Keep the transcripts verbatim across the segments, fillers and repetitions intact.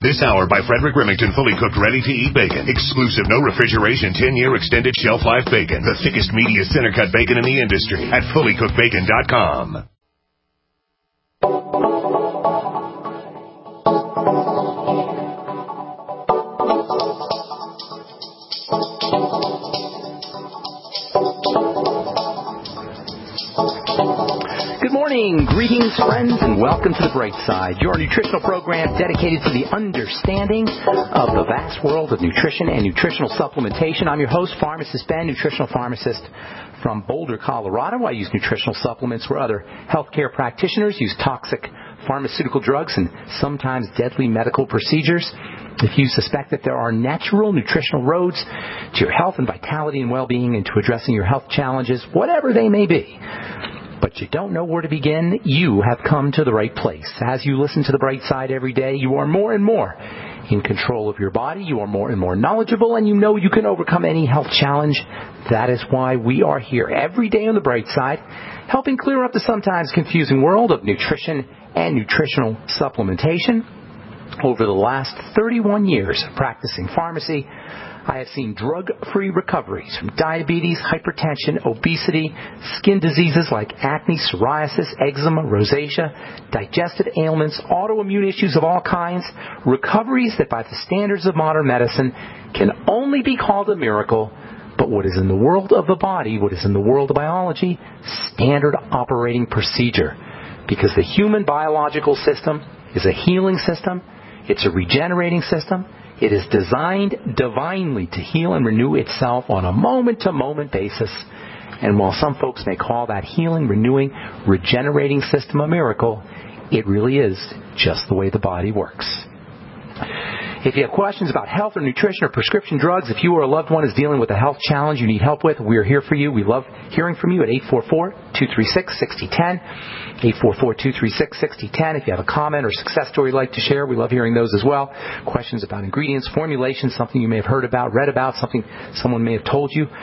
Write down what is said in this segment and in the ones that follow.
This hour by Frederick Remington, fully cooked, ready-to-eat bacon. Exclusive, no refrigeration, ten-year extended shelf life bacon. The thickest, meatiest center-cut bacon in the industry at fully cooked bacon dot com. Good morning, greetings, friends, and welcome to The Bright Side, your nutritional program dedicated to the understanding of the vast world of nutrition and nutritional supplementation. I'm your host, Pharmacist Ben, nutritional pharmacist from Boulder, Colorado. I use nutritional supplements where other healthcare practitioners use toxic pharmaceutical drugs and sometimes deadly medical procedures. If you suspect that there are natural nutritional roads to your health and vitality and well-being and to addressing your health challenges, whatever they may be, but you don't know where to begin, you have come to the right place. As you listen to The Bright Side every day, you are more and more in control of your body. You are more and more knowledgeable, and you know you can overcome any health challenge. That is why we are here every day on The Bright Side, helping clear up the sometimes confusing world of nutrition and nutritional supplementation. Over the last thirty-one years of practicing pharmacy, I have seen drug-free recoveries from diabetes, hypertension, obesity, skin diseases like acne, psoriasis, eczema, rosacea, digestive ailments, autoimmune issues of all kinds, recoveries that by the standards of modern medicine can only be called a miracle. But what is in the world of the body, what is in the world of biology, standard operating procedure. Because the human biological system is a healing system. It's a regenerating system. It is designed divinely to heal and renew itself on a moment-to-moment basis. And while some folks may call that healing, renewing, regenerating system a miracle, it really is just the way the body works. If you have questions about health or nutrition or prescription drugs, if you or a loved one is dealing with a health challenge you need help with, we are here for you. We love hearing from you at eight four four, two three six, six zero one zero, eight four four, two three six, six zero one zero. If you have a comment or success story you'd like to share, we love hearing those as well. Questions about ingredients, formulations, something you may have heard about, read about, something someone may have told you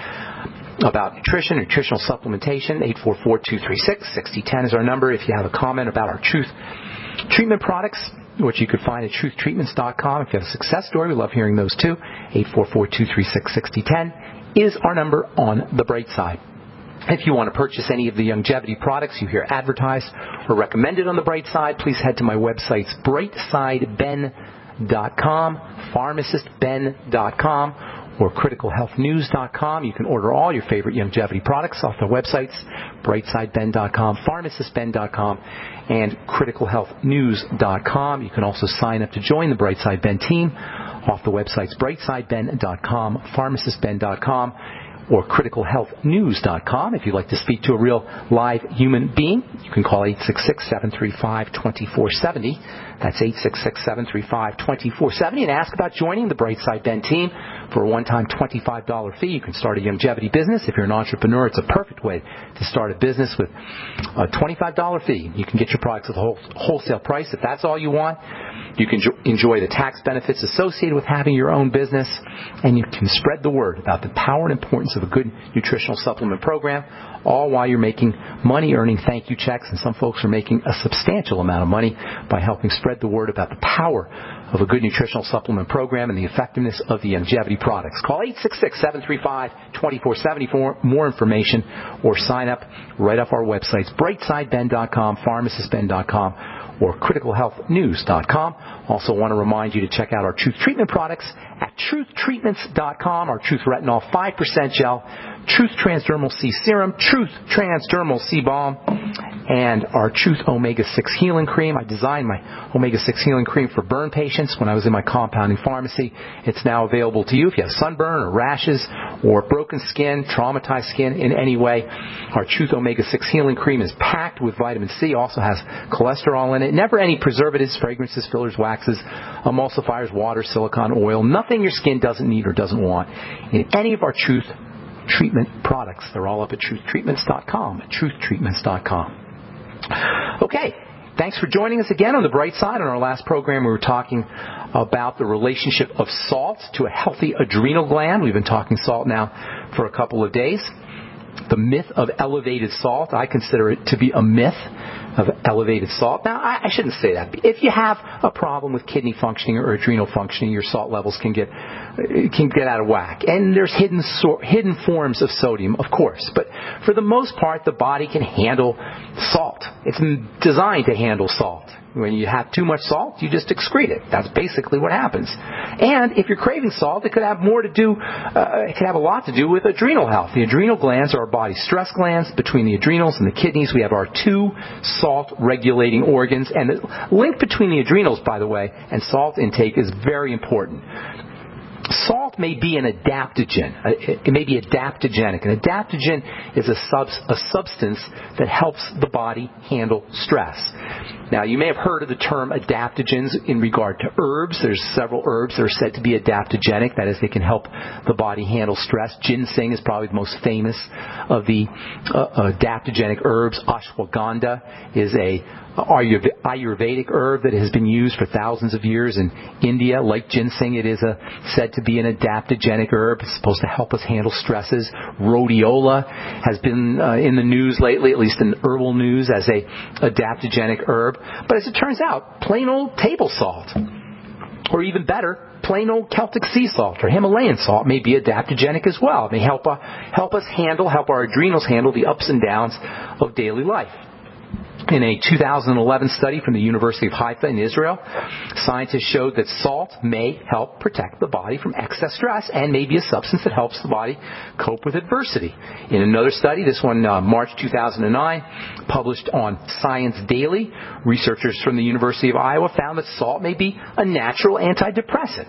about nutrition, nutritional supplementation, eight four four, two three six, six zero one zero is our number. If you have a comment about our Truth treatment products, which you could find at truth treatments dot com. If you have a success story, we love hearing those too. eight four four, two three six, six zero one zero is our number on The Bright Side. If you want to purchase any of the longevity products you hear advertised or recommended on The Bright Side, please head to my websites, bright side ben dot com, pharmacist ben dot com, or critical health news dot com. You can order all your favorite longevity products off the websites, bright side ben dot com, pharmacist ben dot com, and critical health news dot com. You can also sign up to join the Brightside Ben team off the websites, bright side ben dot com, pharmacist ben dot com, or critical health news dot com. If you'd like to speak to a real live human being, you can call eight six six, seven three five, two four seven zero. That's eight six six, seven three five, two four seven zero, and ask about joining the Brightside Ben team for a one-time twenty-five dollars fee. You can start a longevity business. If you're an entrepreneur, it's a perfect way to start a business with a twenty-five dollars fee. You can get your products at the wholesale price. If that's all you want, you can enjoy the tax benefits associated with having your own business, and you can spread the word about the power and importance of a good nutritional supplement program, all while you're making money, earning thank you checks, and some folks are making a substantial amount of money by helping spread the word about the power of a good nutritional supplement program and the effectiveness of the longevity products. Call eight six six, seven three five, two four seven zero for more information or sign up right off our websites, bright side ben dot com, pharmacist ben dot com, or critical health news dot com. Also want to remind you to check out our Truth Treatment products at truth treatments dot com, our Truth Retinol five percent gel, Truth Transdermal C Serum, Truth Transdermal C Balm, and our Truth Omega six Healing Cream. I designed my Omega six Healing Cream for burn patients when I was in my compounding pharmacy. It's now available to you if you have sunburn or rashes or broken skin, traumatized skin in any way. Our Truth Omega six Healing Cream is packed with vitamin C, also has cholesterol in it, never any preservatives, fragrances, fillers, waxes, emulsifiers, water, silicone, oil, nothing your skin doesn't need or doesn't want in any of our Truth treatment products. They're all up at truth treatments dot com, at truth treatments dot com. Okay, thanks for joining us again on The Bright Side. On our last program, we were talking about the relationship of salt to a healthy adrenal gland. We've been talking salt now for a couple of days. The myth of elevated salt, I consider it to be a myth of elevated salt. Now, I, I shouldn't say that. If you have a problem with kidney functioning or adrenal functioning, your salt levels can get can get out of whack. And there's hidden so, hidden forms of sodium, of course. But for the most part, the body can handle salt. It's designed to handle salt. When you have too much salt, you just excrete it. That's basically what happens. And if you're craving salt, it could have more to do, uh, it could have a lot to do with adrenal health. The adrenal glands are our body's stress glands. Between the adrenals and the kidneys, we have our two salt-regulating organs. And the link between the adrenals, by the way, and salt intake is very important. Salt may be an adaptogen. It may be adaptogenic. An adaptogen is a, subs, a substance that helps the body handle stress. Now, you may have heard of the term adaptogens in regard to herbs. There's several herbs that are said to be adaptogenic. That is, they can help the body handle stress. Ginseng is probably the most famous of the uh, adaptogenic herbs. Ashwagandha is a Ayurvedic herb that has been used for thousands of years in India. Like ginseng, it is a, said to be an adaptogenic herb. It's supposed to help us handle stresses. Rhodiola has been uh, in the news lately, at least in herbal news, as a adaptogenic herb. But as it turns out, plain old table salt, or even better, plain old Celtic sea salt or Himalayan salt may be adaptogenic as well. It may help, uh, help us handle, help our adrenals handle the ups and downs of daily life. In a two thousand eleven study from the University of Haifa in Israel, scientists showed that salt may help protect the body from excess stress and may be a substance that helps the body cope with adversity. In another study, this one uh, March two thousand nine, published on Science Daily, researchers from the University of Iowa found that salt may be a natural antidepressant.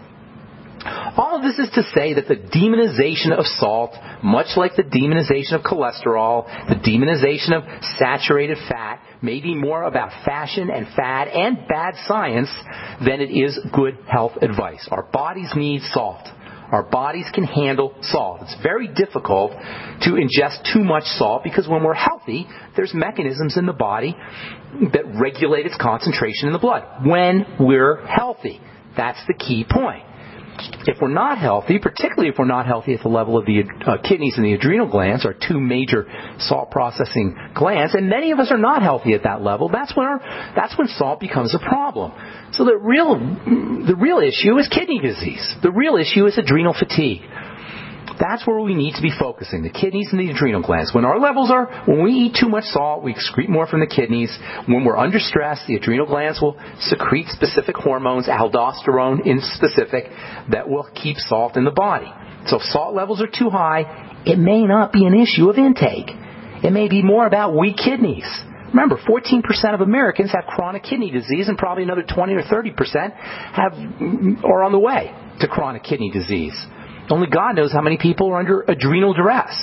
All of this is to say that the demonization of salt, much like the demonization of cholesterol, the demonization of saturated fat, may be more about fashion and fad and bad science than it is good health advice. Our bodies need salt. Our bodies can handle salt. It's very difficult to ingest too much salt because when we're healthy, there's mechanisms in the body that regulate its concentration in the blood. When we're healthy, that's the key point. If we're not healthy, particularly if we're not healthy at the level of the uh, kidneys and the adrenal glands, our two major salt processing glands, and many of us are not healthy at that level, that's when our, that's when salt becomes a problem. So the real, the real issue is kidney disease. The real issue is adrenal fatigue. That's where we need to be focusing, the kidneys and the adrenal glands. When our levels are, when we eat too much salt, we excrete more from the kidneys. When we're under stress, the adrenal glands will secrete specific hormones, aldosterone in specific, that will keep salt in the body. So if salt levels are too high, it may not be an issue of intake. It may be more about weak kidneys. Remember, fourteen percent of Americans have chronic kidney disease, and probably another twenty or thirty percent have, are on the way to chronic kidney disease. Only God knows how many people are under adrenal duress.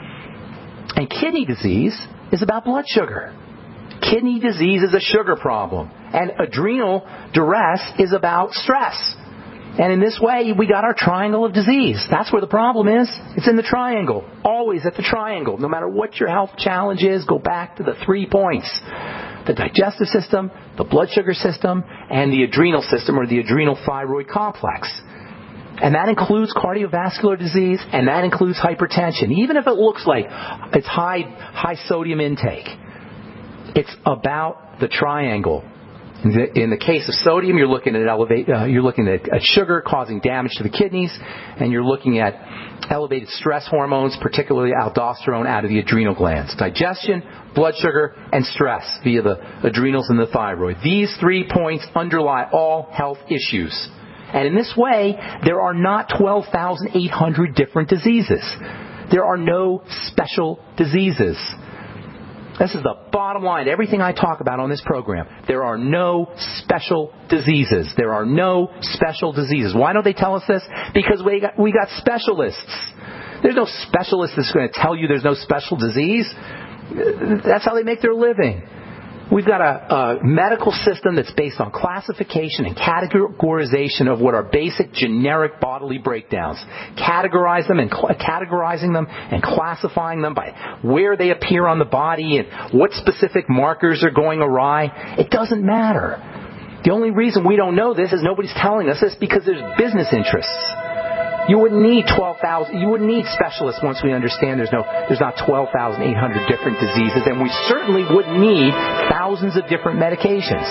And kidney disease is about blood sugar. Kidney disease is a sugar problem. And adrenal duress is about stress. And in this way, we got our triangle of disease. That's where the problem is. It's in the triangle. Always at the triangle. No matter what your health challenge is, go back to the three points. The digestive system, the blood sugar system, and the adrenal system, or the adrenal thyroid complex. And that includes cardiovascular disease, and that includes hypertension. Even if it looks like it's high high sodium intake, it's about the triangle. In the, in the case of sodium, you're looking at elevate, uh, you're looking at, at sugar causing damage to the kidneys, and you're looking at elevated stress hormones, particularly aldosterone, out of the adrenal glands. Digestion, blood sugar, and stress via the adrenals and the thyroid. These three points underlie all health issues. And in this way, there are not twelve thousand eight hundred different diseases. There are no special diseases. This is the bottom line to everything I talk about on this program. There are no special diseases. There are no special diseases. Why don't they tell us this? Because we got, we got specialists. There's no specialist that's going to tell you there's no special disease. That's how they make their living. We've got a, a medical system that's based on classification and categorization of what are basic generic bodily breakdowns. Categorize them and cl- categorizing them and classifying them by where they appear on the body and what specific markers are going awry. It doesn't matter. The only reason we don't know this is nobody's telling us this because there's business interests. You wouldn't need twelve thousand. You wouldn't need specialists once we understand there's no, there's not twelve thousand eight hundred different diseases, and we certainly wouldn't need thousands of different medications.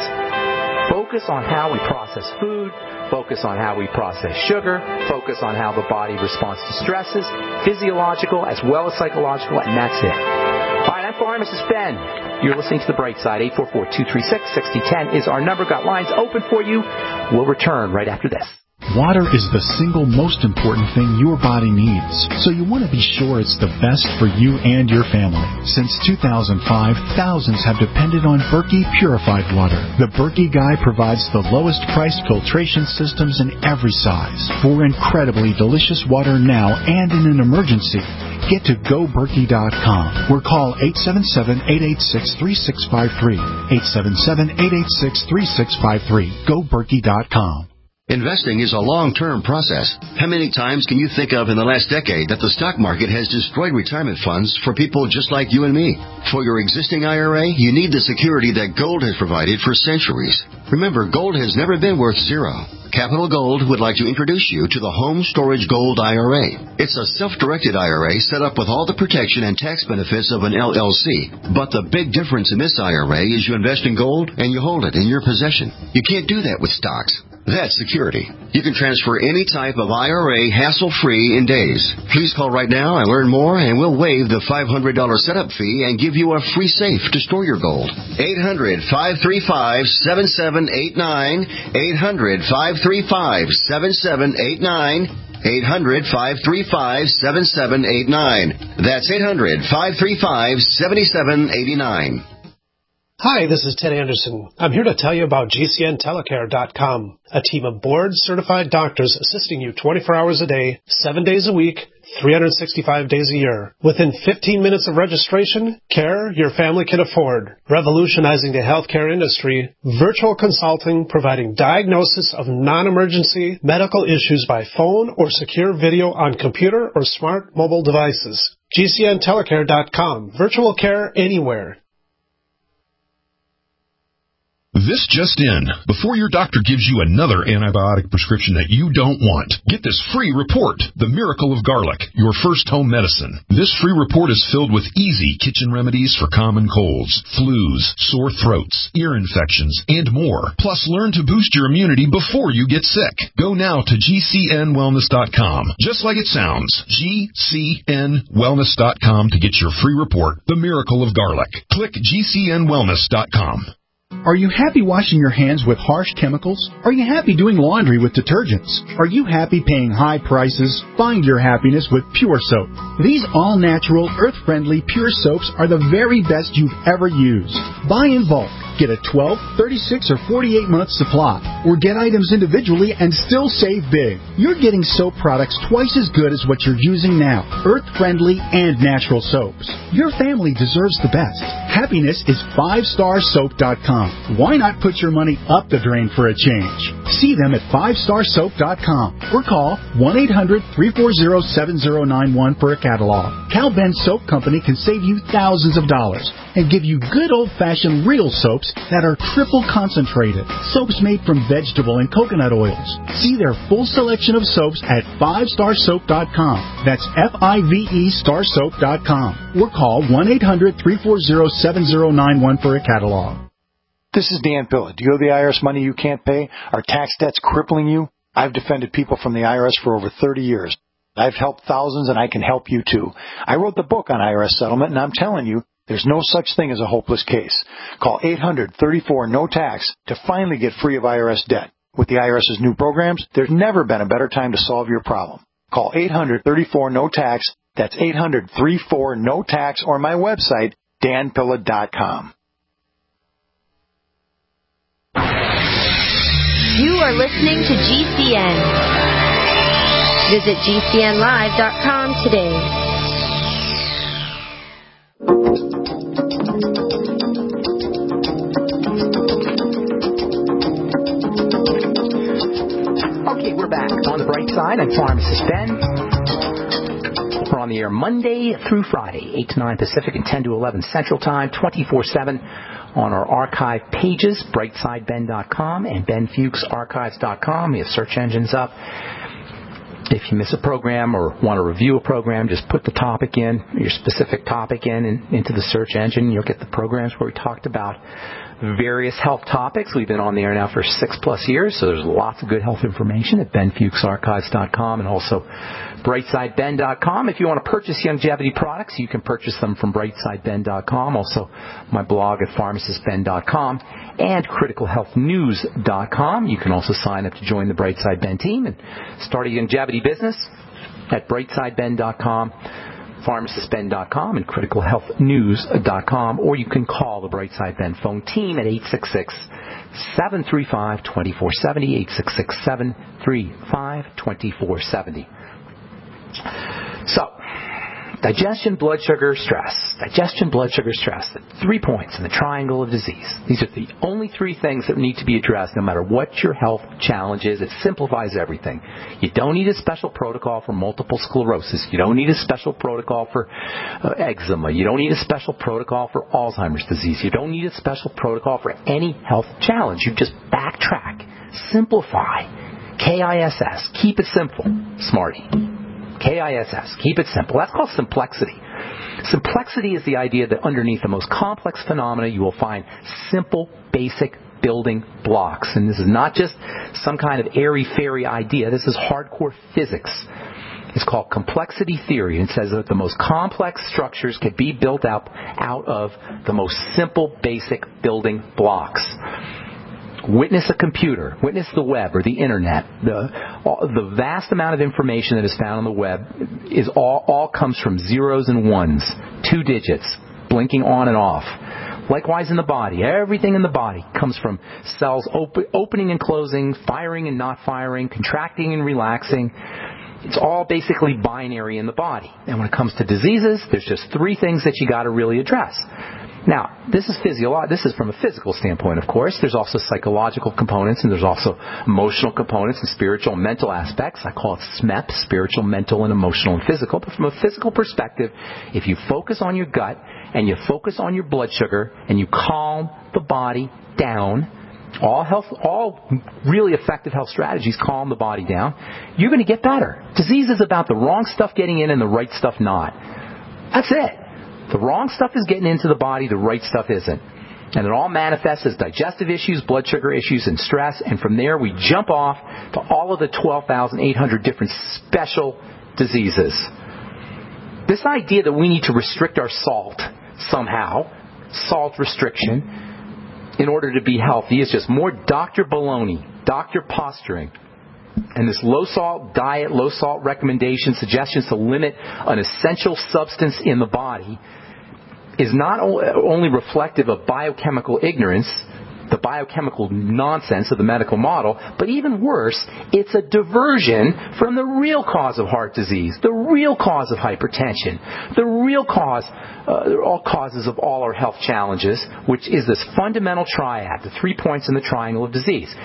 Focus on how we process food. Focus on how we process sugar. Focus on how the body responds to stresses, physiological as well as psychological, and that's it. All right, I'm Pharmacist Ben. You're listening to The Bright Side. eight four four, two three six, six zero one zero is our number. Got lines open for you. We'll return right after this. Water is the single most important thing your body needs, so you want to be sure it's the best for you and your family. Since two thousand five, thousands have depended on Berkey purified water. The Berkey Guy provides the lowest priced filtration systems in every size for incredibly delicious water now and in an emergency. Get to go berkey dot com or call eight seven seven, eight eight six, three six five three. eight seven seven, eight eight six, three six five three. go berkey dot com. Investing is a long-term process. How many times can you think of in the last decade that the stock market has destroyed retirement funds for people just like you and me? For your existing I R A, you need the security that gold has provided for centuries. Remember, gold has never been worth zero. Capital Gold would like to introduce you to the Home Storage Gold I R A. It's a self-directed I R A set up with all the protection and tax benefits of an L L C. But the big difference in this I R A is you invest in gold and you hold it in your possession. You can't do that with stocks. That's security. You can transfer any type of I R A hassle-free in days. Please call right now and learn more, and we'll waive the five hundred dollars setup fee and give you a free safe to store your gold. eight hundred, five three five, seven seven eight nine. eight hundred, five three five, seven seven eight nine. eight hundred, five three five, seven seven eight nine. That's eight hundred, five three five, seven seven eight nine. Hi, this is Ted Anderson. I'm here to tell you about G C N telecare dot com, a team of board-certified doctors assisting you twenty-four hours a day, seven days a week, three hundred sixty-five days a year. Within fifteen minutes of registration, care your family can afford. Revolutionizing the healthcare industry, virtual consulting providing diagnosis of non-emergency medical issues by phone or secure video on computer or smart mobile devices. G C N telecare dot com, virtual care anywhere. This just in. Before your doctor gives you another antibiotic prescription that you don't want, get this free report, The Miracle of Garlic, your first home medicine. This free report is filled with easy kitchen remedies for common colds, flus, sore throats, ear infections, and more. Plus, learn to boost your immunity before you get sick. Go now to G C N wellness dot com. Just like it sounds, G C N wellness dot com to get your free report, The Miracle of Garlic. Click G C N wellness dot com. Are you happy washing your hands with harsh chemicals? Are you happy doing laundry with detergents? Are you happy paying high prices? Find your happiness with Pure Soap. These all-natural, earth-friendly Pure Soaps are the very best you've ever used. Buy in bulk. Get a twelve, thirty-six, or forty-eight month supply. Or get items individually and still save big. You're getting soap products twice as good as what you're using now. Earth-friendly and natural soaps. Your family deserves the best. Happiness is five star soap dot com. Why not put your money up the drain for a change? See them at five star soap dot com or call one eight hundred, three four zero, seven zero nine one for a catalog. Cal Ben Soap Company can save you thousands of dollars and give you good old-fashioned real soaps that are triple concentrated. Soaps made from vegetable and coconut oils. See their full selection of soaps at five star soap dot com. That's F I V E star soap dot com. Or call one eight hundred, three four zero, seven zero nine one for a catalog. This is Dan Pilla. Do you owe the I R S money you can't pay? Are tax debts crippling you? I've defended people from the I R S for over thirty years. I've helped thousands, and I can help you too. I wrote the book on I R S settlement, and I'm telling you, there's no such thing as a hopeless case. Call eight hundred, thirty-four, no tax to finally get free of I R S debt. With the IRS's new programs, there's never been a better time to solve your problem. Call eight hundred, thirty-four, no tax. That's eight hundred, thirty-four, no tax, or my website, dan pilla dot com. You are listening to G C N. Visit G C N live dot com today. Okay, we're back on the bright side. I'm Pharmacist Ben. We're on the air Monday through Friday, eight to nine Pacific and ten to eleven Central Time, twenty-four seven on our archive pages, bright side ben dot com and ben fuchs archives dot com. We have search engines up. If you miss a program or want to review a program, just put the topic in, your specific topic in, in into the search engine. You'll get the programs where we talked about various health topics. We've been on the air now for six plus years, so there's lots of good health information at ben fuchs archives dot com and also brightside ben dot com. If you want to purchase longevity products, you can purchase them from brightside ben dot com. Also, my blog at pharmacist ben dot com and critical health news dot com. You can also sign up to join the Brightside Ben team and start a longevity business at brightside ben dot com, pharmacist ben dot com, and critical health news dot com. Or you can call the Brightside Ben phone team at eight six six, seven three five, two four seven zero, eight six six, seven three five, two four seven zero. So, digestion, blood sugar, stress. Digestion, blood sugar, stress. The three points in the triangle of disease. These are the only three things that need to be addressed no matter what your health challenge is. It simplifies everything. You don't need a special protocol for multiple sclerosis. You don't need a special protocol for uh, eczema. You don't need a special protocol for Alzheimer's disease. You don't need a special protocol for any health challenge. You just backtrack. Simplify. K I S S. Keep it simple. Smarty. K I S S. Keep it simple. That's called simplexity. Simplexity is the idea that underneath the most complex phenomena, you will find simple, basic building blocks. And this is not just some kind of airy-fairy idea. This is hardcore physics. It's called complexity theory. It says that the most complex structures can be built up out of the most simple, basic building blocks. Witness a computer, witness the web or the internet. The, all, the vast amount of information that is found on the web is all, all comes from zeros and ones, two digits, blinking on and off. Likewise in the body, everything in the body comes from cells op- opening and closing, firing and not firing, contracting and relaxing. It's all basically binary in the body. And when it comes to diseases, there's just three things that you got to really address. Now, this is physio- This is from a physical standpoint, of course. There's also psychological components, and there's also emotional components and spiritual and mental aspects. I call it S M E P, spiritual, mental, and emotional and physical. But from a physical perspective, if you focus on your gut and you focus on your blood sugar and you calm the body down, all health, all really effective health strategies calm the body down, you're going to get better. Disease is about the wrong stuff getting in and the right stuff not. That's it. The wrong stuff is getting into the body, the right stuff isn't. And it all manifests as digestive issues, blood sugar issues, and stress. And from there, we jump off to all of the twelve thousand eight hundred different special diseases. This idea that we need to restrict our salt somehow, salt restriction, in order to be healthy is just more doctor baloney, doctor posturing. And this low-salt diet, low-salt recommendation, suggestions to limit an essential substance in the body is not only reflective of biochemical ignorance, the biochemical nonsense of the medical model, but even worse, it's a diversion from the real cause of heart disease, the real cause of hypertension, the real cause, uh, all causes of all our health challenges, which is this fundamental triad, the three points in the triangle of disease.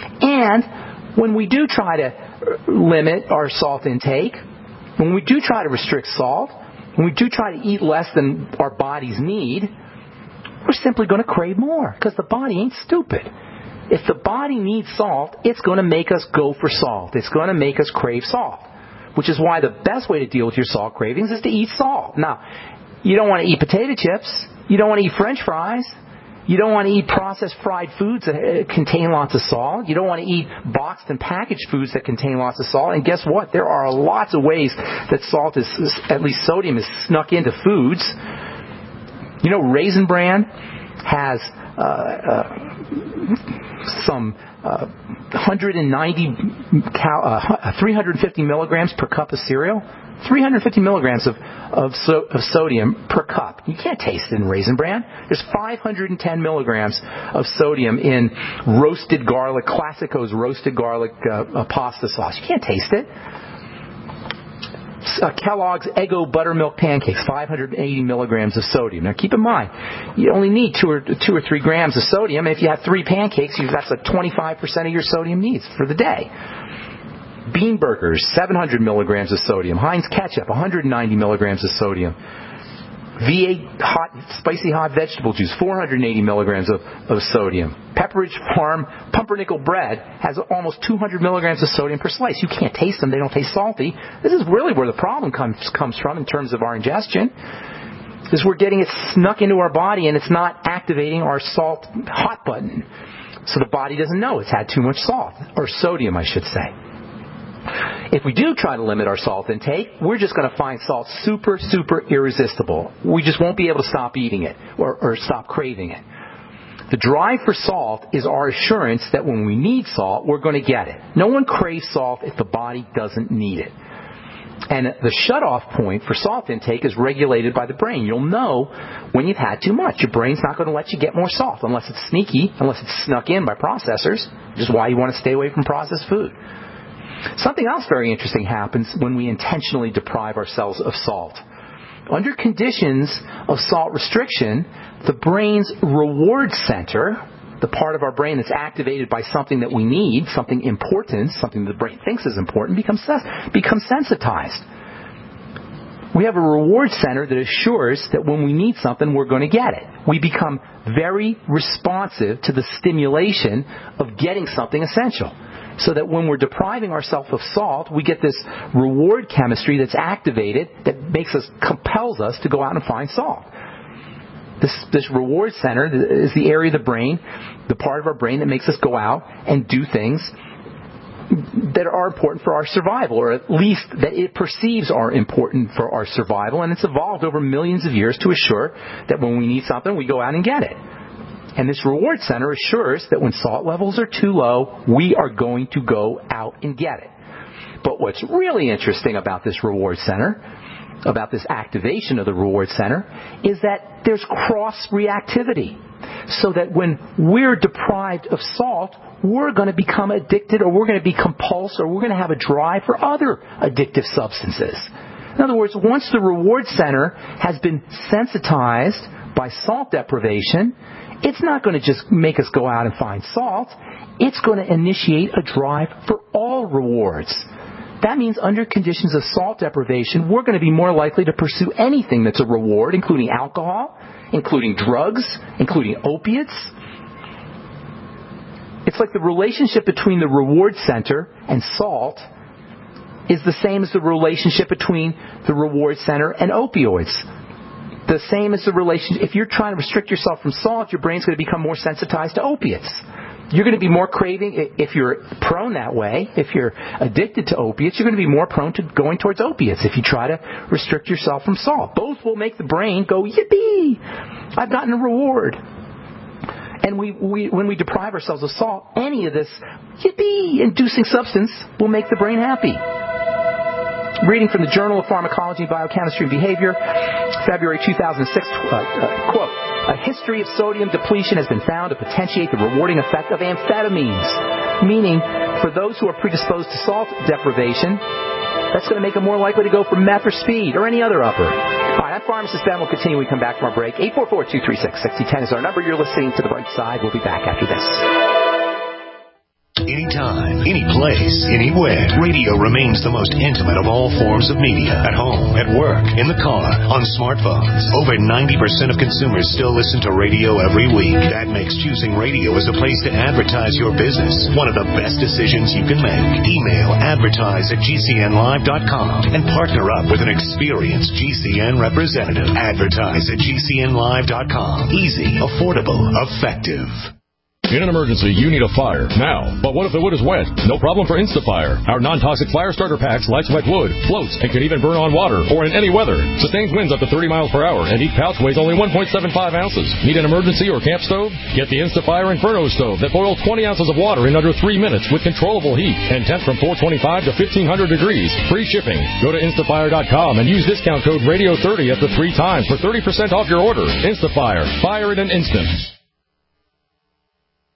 And when we do try to limit our salt intake, when we do try to restrict salt, when we do try to eat less than our bodies need, we're simply going to crave more because the body ain't stupid. If the body needs salt, it's going to make us go for salt. It's going to make us crave salt, which is why the best way to deal with your salt cravings is to eat salt. Now, you don't want to eat potato chips. You don't want to eat French fries. You don't want to eat processed fried foods that contain lots of salt. You don't want to eat boxed and packaged foods that contain lots of salt. And guess what? There are lots of ways that salt is, at least sodium, is snuck into foods. You know, Raisin Bran has uh, uh, some uh, one hundred ninety, cal- uh, three hundred fifty milligrams per cup of cereal. three hundred fifty milligrams of, of, so, of sodium per cup. You can't taste it in Raisin Bran. There's five hundred ten milligrams of sodium in roasted garlic, Classico's roasted garlic uh, uh, pasta sauce. You can't taste it. Uh, Kellogg's Eggo buttermilk pancakes, five hundred eighty milligrams of sodium. Now keep in mind, you only need two or two or three grams of sodium. If you have three pancakes, you, that's like twenty-five percent of your sodium needs for the day. Bean burgers, seven hundred milligrams of sodium. Heinz ketchup, one hundred ninety milligrams of sodium. V eight hot, spicy hot vegetable juice, four hundred eighty milligrams of, of sodium. Pepperidge Farm pumpernickel bread has almost two hundred milligrams of sodium per slice. You can't taste them. They don't taste salty. This is really where the problem comes, comes from in terms of our ingestion. Is we're getting it snuck into our body and it's not activating our salt hot button. So the body doesn't know it's had too much salt, or sodium, I should say. If we do try to limit our salt intake, we're just going to find salt super, super irresistible. We just won't be able to stop eating it or, or stop craving it. The drive for salt is our assurance that when we need salt, we're going to get it. No one craves salt if the body doesn't need it. And the shutoff point for salt intake is regulated by the brain. You'll know when you've had too much. Your brain's not going to let you get more salt unless it's sneaky, unless it's snuck in by processors, which is why you want to stay away from processed food. Something else very interesting happens when we intentionally deprive ourselves of salt. Under conditions of salt restriction, the brain's reward center, the part of our brain that's activated by something that we need, something important, something the brain thinks is important, becomes, becomes sensitized. We have a reward center that assures that when we need something, we're going to get it. We become very responsive to the stimulation of getting something essential. So that when we're depriving ourselves of salt, we get this reward chemistry that's activated that makes us, compels us to go out and find salt. This, this reward center is the area of the brain, the part of our brain that makes us go out and do things that are important for our survival, or at least that it perceives are important for our survival. And it's evolved over millions of years to assure that when we need something, we go out and get it. And this reward center assures that when salt levels are too low, we are going to go out and get it. But what's really interesting about this reward center, about this activation of the reward center, is that there's cross-reactivity. So that when we're deprived of salt, we're going to become addicted, or we're going to be compulsed, or we're going to have a drive for other addictive substances. In other words, once the reward center has been sensitized by salt deprivation, it's not going to just make us go out and find salt. It's going to initiate a drive for all rewards. That means under conditions of salt deprivation, we're going to be more likely to pursue anything that's a reward, including alcohol, including drugs, including opiates. It's like the relationship between the reward center and salt is the same as the relationship between the reward center and opioids. The same as the relationship. If you're trying to restrict yourself from salt, your brain's going to become more sensitized to opiates. You're going to be more craving, if you're prone that way, if you're addicted to opiates, you're going to be more prone to going towards opiates if you try to restrict yourself from salt. Both will make the brain go, yippee, I've gotten a reward. And we, we, when we deprive ourselves of salt, any of this yippee-inducing substance will make the brain happy. Reading from the Journal of Pharmacology, Biochemistry, and Behavior, February two thousand six, uh, uh, quote, a history of sodium depletion has been found to potentiate the rewarding effect of amphetamines. Meaning, for those who are predisposed to salt deprivation, that's going to make them more likely to go for meth or speed or any other upper. All right, I'm Pharmacist Ben. We'll continue when we come back from our break. eight four four, two three six, six zero one zero is our number. You're listening to The Bright Side. We'll be back after this. Anytime, any place, anywhere. Radio remains the most intimate of all forms of media. At home, at work, in the car, on smartphones. Over ninety percent of consumers still listen to radio every week. That makes choosing radio as a place to advertise your business one of the best decisions you can make. Email advertise at G C N live dot com and partner up with an experienced G C N representative. Advertise at G C N live dot com. Easy, affordable, effective. In an emergency, you need a fire now. But what if the wood is wet? No problem for InstaFire. Our non-toxic fire starter packs lights wet wood, floats, and can even burn on water or in any weather. Sustains winds up to thirty miles per hour, and each pouch weighs only one point seven five ounces. Need an emergency or camp stove? Get the InstaFire Inferno stove that boils twenty ounces of water in under three minutes with controllable heat and temp from four twenty-five to fifteen hundred degrees. Free shipping. Go to Instafire dot com and use discount code radio thirty up to three times for thirty percent off your order. Instafire. Fire in an instant.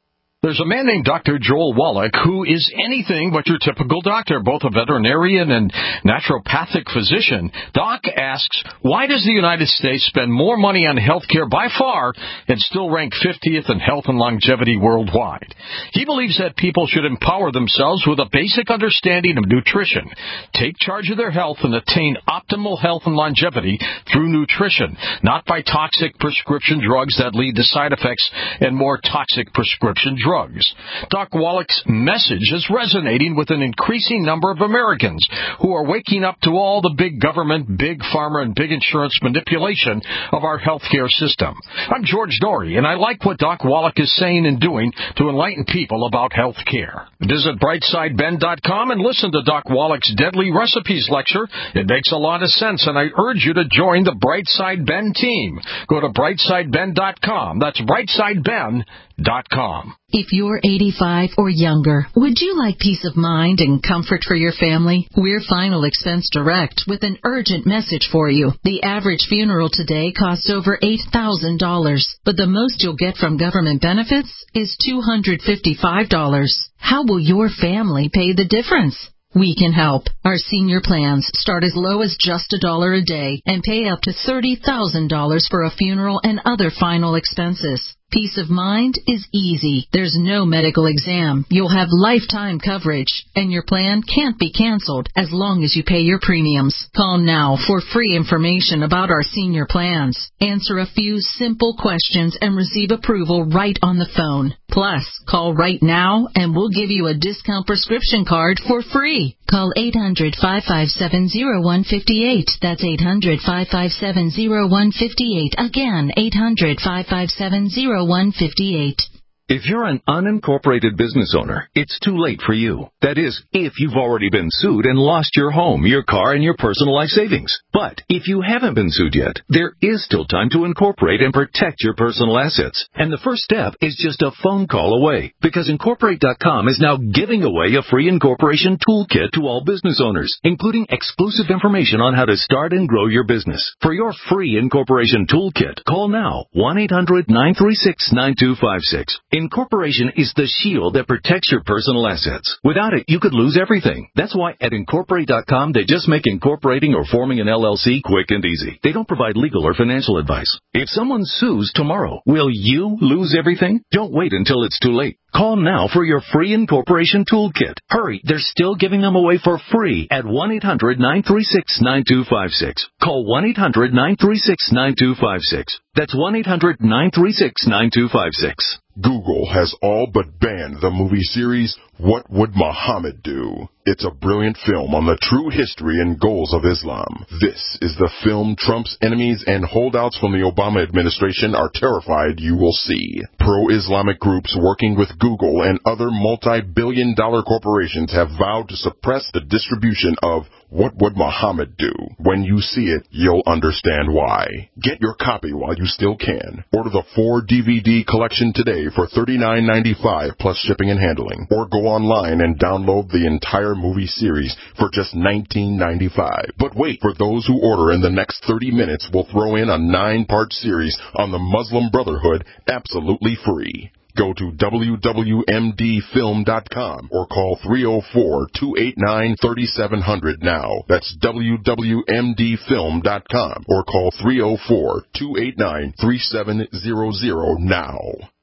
There's a man named Doctor Joel Wallach who is anything but your typical doctor, both a veterinarian and naturopathic physician. Doc asks, why does the United States spend more money on health care by far and still rank fiftieth in health and longevity worldwide? He believes that people should empower themselves with a basic understanding of nutrition, take charge of their health, and attain optimal health and longevity through nutrition, not by toxic prescription drugs that lead to side effects and more toxic prescription drugs. Drugs. Doc Wallach's message is resonating with an increasing number of Americans who are waking up to all the big government, big pharma, and big insurance manipulation of our healthcare system. I'm George Dory, and I like what Doc Wallach is saying and doing to enlighten people about health care. Visit brightside ben dot com and listen to Doc Wallach's Deadly Recipes lecture. It makes a lot of sense, and I urge you to join the Brightside Ben team. Go to brightside ben dot com. That's brightside ben dot com. If you're eighty-five or younger, would you like peace of mind and comfort for your family? We're Final Expense Direct with an urgent message for you. The average funeral today costs over eight thousand dollars, but the most you'll get from government benefits is two hundred fifty-five dollars. How will your family pay the difference? We can help. Our senior plans start as low as just a dollar a day and pay up to thirty thousand dollars for a funeral and other final expenses. Peace of mind is easy. There's no medical exam. You'll have lifetime coverage, and your plan can't be canceled as long as you pay your premiums. Call now for free information about our senior plans. Answer a few simple questions and receive approval right on the phone. Plus, call right now and we'll give you a discount prescription card for free. Call eight hundred, five five seven, zero one five eight. That's eight hundred, five five seven, zero one five eight. Again, eight hundred, five five seven, zero one five eight. If you're an unincorporated business owner, it's too late for you. That is, if you've already been sued and lost your home, your car, and your personal life savings. But if you haven't been sued yet, there is still time to incorporate and protect your personal assets. And the first step is just a phone call away, because Incorporate dot com is now giving away a free incorporation toolkit to all business owners, including exclusive information on how to start and grow your business. For your free incorporation toolkit, call now, one eight hundred, nine three six, nine two five six. Incorporation is the shield that protects your personal assets. Without it, you could lose everything. That's why at Incorporate dot com, they just make incorporating or forming an L L C quick and easy. They don't provide legal or financial advice. If someone sues tomorrow, will you lose everything? Don't wait until it's too late. Call now for your free incorporation toolkit. Hurry, they're still giving them away for free at one eight hundred, nine three six, nine two five six. Call one eight hundred, nine three six, nine two five six. That's one eight hundred, nine three six, nine two five six. Google has all but banned the movie series What Would Muhammad Do? It's a brilliant film on the true history and goals of Islam. This is the film Trump's enemies and holdouts from the Obama administration are terrified you will see. Pro-Islamic groups working with Google and other multi-billion dollar corporations have vowed to suppress the distribution of What Would Muhammad Do? When you see it, you'll understand why. Get your copy while you still can. Order the four D V D collection today for thirty-nine ninety-five plus shipping and handling. Or go online and download the entire movie series for just nineteen ninety-five. But wait, for those who order in the next thirty minutes, we'll throw in a nine-part series on the Muslim Brotherhood absolutely free. Go to w w m d film dot com or call three oh four, two eight nine, three seven zero zero now. That's w w m d film dot com or call three oh four, two eight nine, three seven zero zero now.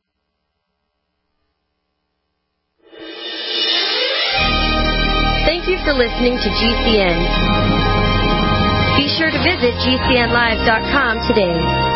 Thank you for listening to G C N. Be sure to visit g c n live dot com today.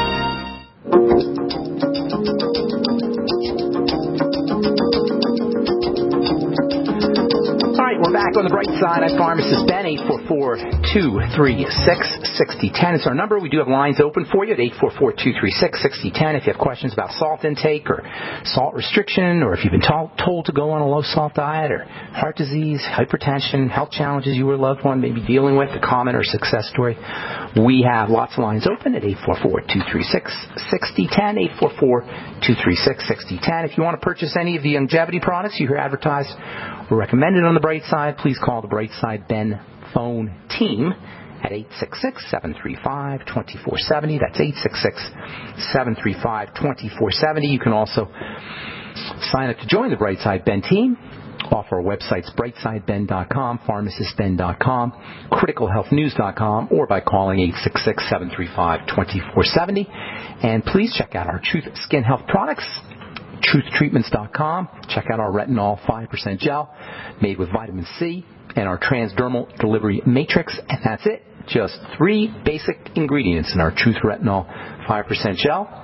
We're back on the bright side. I'm Pharmacist Ben, eight four four, two three six, six oh one oh is our number. We do have lines open for you at eight four four, two three six, six oh one oh if you have questions about salt intake or salt restriction, or if you've been told, told to go on a low-salt diet, or heart disease, hypertension, health challenges you or loved one may be dealing with, a common or success story. We have lots of lines open at eight four four, two three six, six oh one oh, eight four four, two three six, six oh one oh. If you want to purchase any of the longevity products you hear advertised or recommended on the Bright Side, please call the Bright Side Ben phone team at eight six six, seven three five, two four seven oh. That's eight six six, seven three five, two four seven oh. You can also Sign up to join the Brightside Ben team off our websites, brightside ben dot com, pharmacist ben dot com, critical health news dot com, or by calling eight six six, seven three five, two four seven zero. And please check out our Truth Skin Health products, truth treatments dot com. Check out our retinol five percent gel made with vitamin C and our transdermal delivery matrix. And that's it. Just three basic ingredients in our Truth Retinol five percent gel.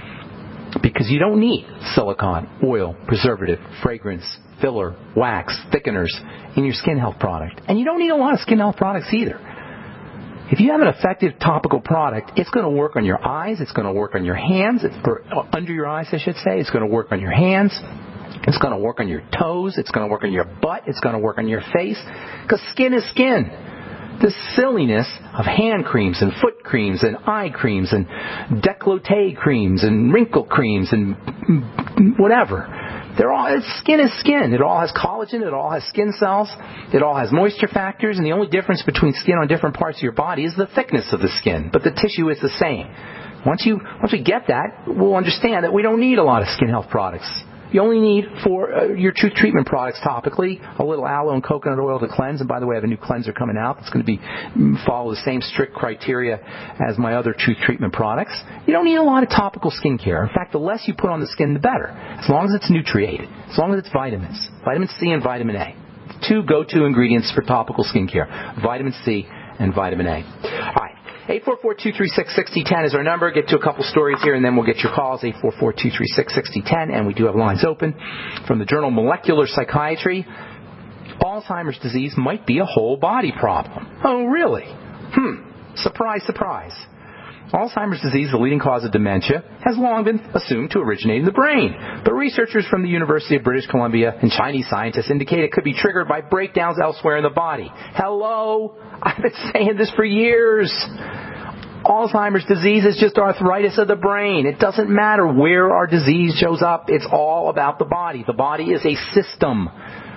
Because you don't need silicone, oil, preservative, fragrance, filler, wax, thickeners in your skin health product. And you don't need a lot of skin health products either. If you have an effective topical product, it's going to work on your eyes, it's going to work on your hands, or under your eyes, I should say. It's going to work on your hands. It's going to work on your toes. It's going to work on your butt. It's going to work on your face. Because skin is skin. This silliness of hand creams and foot creams and eye creams and décolleté creams and wrinkle creams and whatever. They're all, it's skin is skin. It all has collagen. It all has skin cells. It all has moisture factors. And the only difference between skin on different parts of your body is the thickness of the skin. But the tissue is the same. Once you, once we get that, we'll understand that we don't need a lot of skin health products. You only need for uh, your Truth treatment products topically, a little aloe and coconut oil to cleanse. And by the way, I have a new cleanser coming out that's going to be follow the same strict criteria as my other Truth treatment products. You don't need a lot of topical skincare. In fact, the less you put on the skin, the better. As long as it's nutriated, as long as it's vitamins, vitamin C and vitamin A. Two go-to ingredients for topical skincare: vitamin C and vitamin A. All right. eight four four, two three six, six zero one zero is our number. Get to a couple stories here, and then we'll get your calls, eight four four, two three six, six zero one zero. And we do have lines open. From the journal Molecular Psychiatry, Alzheimer's disease might be a whole body problem. Oh, really? Hmm. Surprise, surprise. Alzheimer's disease, the leading cause of dementia, has long been assumed to originate in the brain. But researchers from the University of British Columbia and Chinese scientists indicate it could be triggered by breakdowns elsewhere in the body. Hello? I've been saying this for years. Alzheimer's disease is just arthritis of the brain. It doesn't matter where our disease shows up. It's all about the body. The body is a system.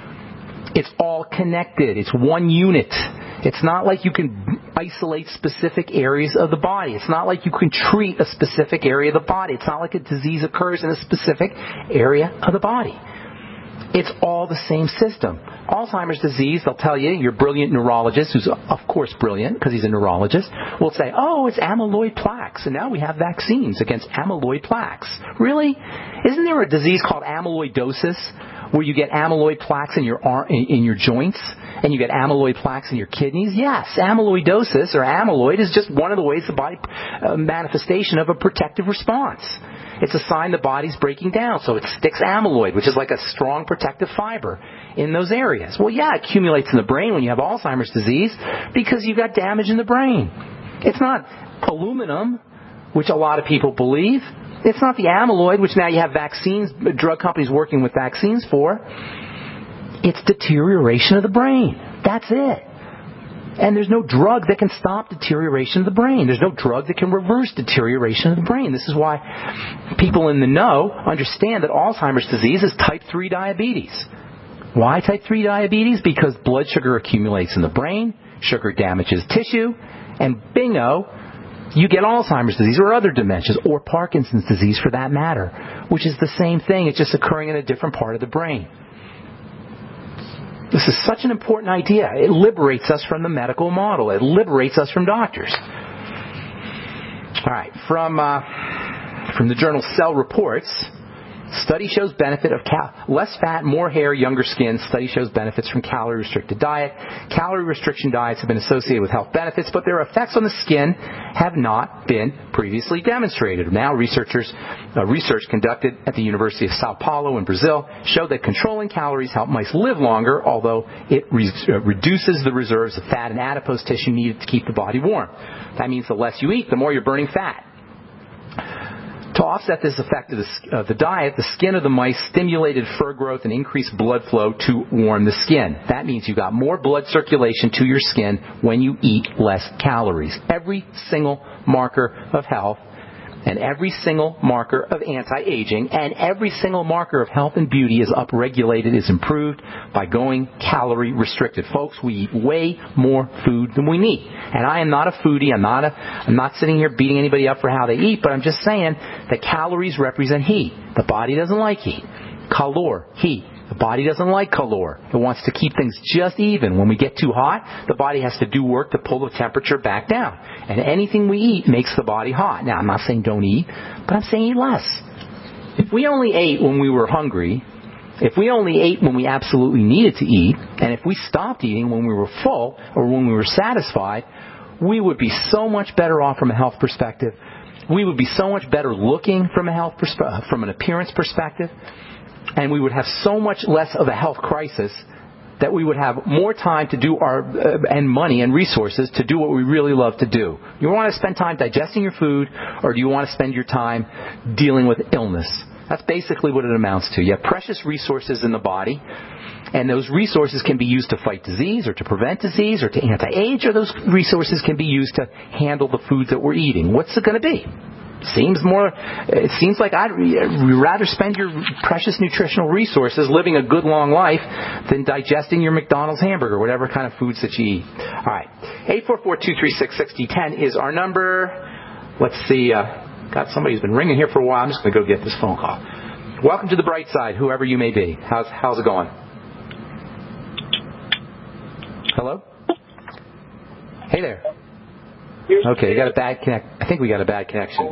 It's all connected. It's one unit. It's not like you can isolate specific areas of the body. It's not like you can treat a specific area of the body. It's not like a disease occurs in a specific area of the body. It's all the same system. Alzheimer's disease, they'll tell you, your brilliant neurologist, who's of course brilliant because he's a neurologist, will say, oh, it's amyloid plaques, and now we have vaccines against amyloid plaques. Really? Isn't there a disease called amyloidosis, where you get amyloid plaques in your arm, in, in your joints, and you get amyloid plaques in your kidneys? Yes, amyloidosis or amyloid is just one of the ways the body uh, manifestation of a protective response. It's a sign the body's breaking down, so it sticks amyloid, which is like a strong protective fiber in those areas. Well, yeah, it accumulates in the brain when you have Alzheimer's disease because you've got damage in the brain. It's not aluminum, which a lot of people believe. It's not the amyloid, which now you have vaccines, drug companies working with vaccines for. It's deterioration of the brain. That's it. And there's no drug that can stop deterioration of the brain. There's no drug that can reverse deterioration of the brain. This is why people in the know understand that Alzheimer's disease is type three diabetes. Why type three diabetes? Because blood sugar accumulates in the brain, sugar damages tissue, and bingo, you get Alzheimer's disease or other dementias, or Parkinson's disease for that matter, which is the same thing. It's just occurring in a different part of the brain. This is such an important idea. It liberates us from the medical model. It liberates us from doctors. All right, from uh, from the journal Cell Reports, study shows benefit of cal- less fat, more hair, younger skin. Study shows benefits from calorie-restricted diet. Calorie restriction diets have been associated with health benefits, but their effects on the skin have not been previously demonstrated. Now, researchers uh, research conducted at the University of Sao Paulo in Brazil showed that controlling calories help mice live longer, although it re- uh, reduces the reserves of fat and adipose tissue needed to keep the body warm. That means the less you eat, the more you're burning fat. To offset this effect of the, uh, the diet, the skin of the mice stimulated fur growth and increased blood flow to warm the skin. That means you got more blood circulation to your skin when you eat less calories. Every single marker of health and every single marker of anti-aging and every single marker of health and beauty is upregulated, is improved by going calorie restricted. Folks, we eat way more food than we need. And I am not a foodie. I'm not a, I'm not sitting here beating anybody up for how they eat, but I'm just saying that calories represent heat. The body doesn't like heat. Calor, heat. The body doesn't like calor. It wants to keep things just even. When we get too hot, the body has to do work to pull the temperature back down. And anything we eat makes the body hot. Now, I'm not saying don't eat, but I'm saying eat less. If we only ate when we were hungry, if we only ate when we absolutely needed to eat, and if we stopped eating when we were full or when we were satisfied, we would be so much better off from a health perspective. We would be so much better looking from a health persp- from an appearance perspective. And we would have so much less of a health crisis that we would have more time to do our, uh, and money and resources to do what we really love to do. You want to spend time digesting your food, or do you want to spend your time dealing with illness? That's basically what it amounts to. You have precious resources in the body, and those resources can be used to fight disease or to prevent disease or to anti-age, or those resources can be used to handle the foods that we're eating. What's it going to be? Seems more. It seems like I'd rather spend your precious nutritional resources living a good long life than digesting your McDonald's hamburger, whatever kind of foods that you eat. All right, eight four four, two three six, six zero one zero is our number. Let's see. Uh, got somebody who's been ringing here for a while. I'm just going to go get this phone call. Welcome to the bright side, whoever you may be. How's how's it going? Hello. Hey there. Okay, you got a bad connect. I think we got a bad connection.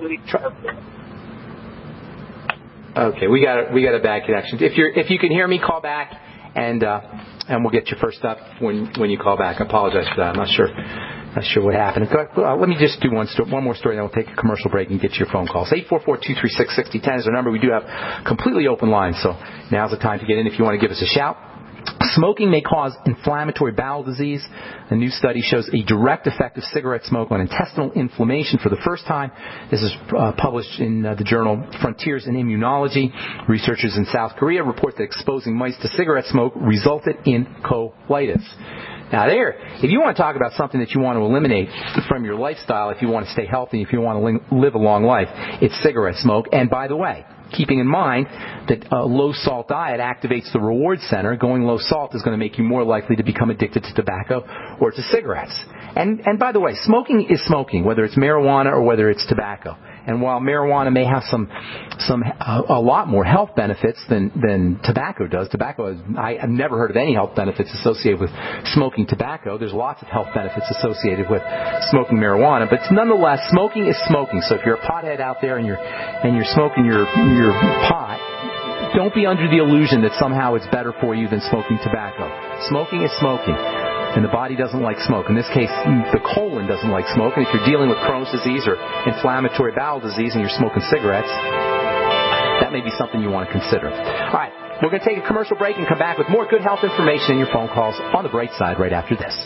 Okay, we got a, we got a bad connection. If you're if you can hear me, call back, and uh, and we'll get you first up when when you call back. I apologize for that. I'm not sure not sure what happened. Uh, let me just do one sto- one more story, then we'll take a commercial break and get to your phone calls. eight four four, two three six, six zero one zero is our number. We do have completely open lines, so now's the time to get in if you want to give us a shout. Smoking may cause inflammatory bowel disease. A new study shows a direct effect of cigarette smoke on intestinal inflammation for the first time. This is uh, published in uh, the journal Frontiers in Immunology. Researchers in South Korea report that exposing mice to cigarette smoke resulted in colitis. Now there, if you want to talk about something that you want to eliminate from your lifestyle, if you want to stay healthy, if you want to li- live a long life, it's cigarette smoke. And by the way, keeping in mind that a low-salt diet activates the reward center, going low-salt is going to make you more likely to become addicted to tobacco or to cigarettes. And, and by the way, smoking is smoking, whether it's marijuana or whether it's tobacco. And while marijuana may have some, some uh, a lot more health benefits than, than tobacco does, tobacco is, I, I've never heard of any health benefits associated with smoking tobacco. There's lots of health benefits associated with smoking marijuana, but nonetheless, smoking is smoking. So if you're a pothead out there and you're and you're smoking your your pot, don't be under the illusion that somehow it's better for you than smoking tobacco. Smoking is smoking. And the body doesn't like smoke. In this case, the colon doesn't like smoke. And if you're dealing with Crohn's disease or inflammatory bowel disease and you're smoking cigarettes, that may be something you want to consider. All right, we're going to take a commercial break and come back with more good health information in your phone calls on the Bright Side right after this.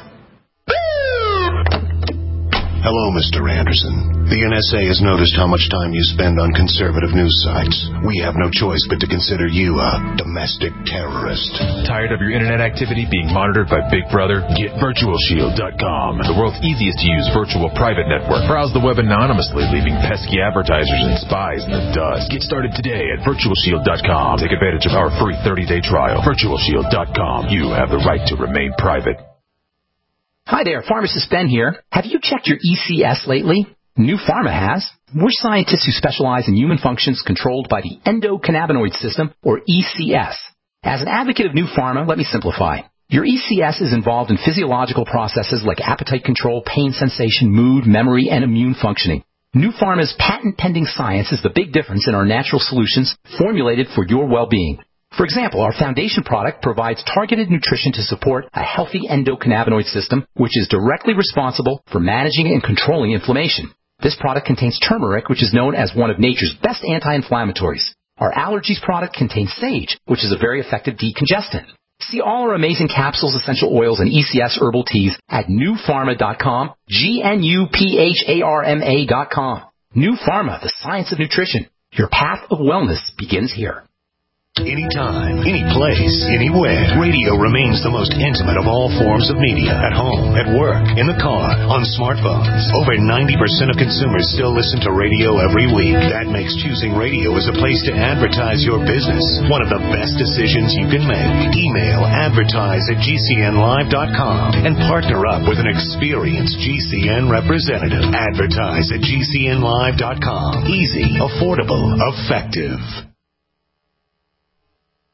Hello, Mister Anderson. The N S A has noticed how much time you spend on conservative news sites. We have no choice but to consider you a domestic terrorist. Tired of your internet activity being monitored by Big Brother? Get Virtual Shield dot com, the world's easiest to use virtual private network. Browse the web anonymously, leaving pesky advertisers and spies in the dust. Get started today at Virtual Shield dot com. Take advantage of our free thirty-day trial. Virtual Shield dot com. You have the right to remain private. Hi there, Pharmacist Ben here. Have you checked your E C S lately? New Pharma has. We're scientists who specialize in human functions controlled by the endocannabinoid system, or E C S. As an advocate of New Pharma, let me simplify. Your E C S is involved in physiological processes like appetite control, pain sensation, mood, memory, and immune functioning. New Pharma's patent-pending science is the big difference in our natural solutions formulated for your well-being. For example, our foundation product provides targeted nutrition to support a healthy endocannabinoid system, which is directly responsible for managing and controlling inflammation. This product contains turmeric, which is known as one of nature's best anti-inflammatories. Our allergies product contains sage, which is a very effective decongestant. See all our amazing capsules, essential oils, and E C S herbal teas at new pharma dot com, G N U P H A R M A dot com. New Pharma, the science of nutrition. Your path of wellness begins here. Anytime, any place, anywhere, radio remains the most intimate of all forms of media. At home, at work, in the car, on smartphones. Over ninety percent of consumers still listen to radio every week. That makes choosing radio as a place to advertise your business one of the best decisions you can make. Email advertise at G C N live dot com and partner up with an experienced G C N representative. Advertise at G C N live dot com. Easy, affordable, effective.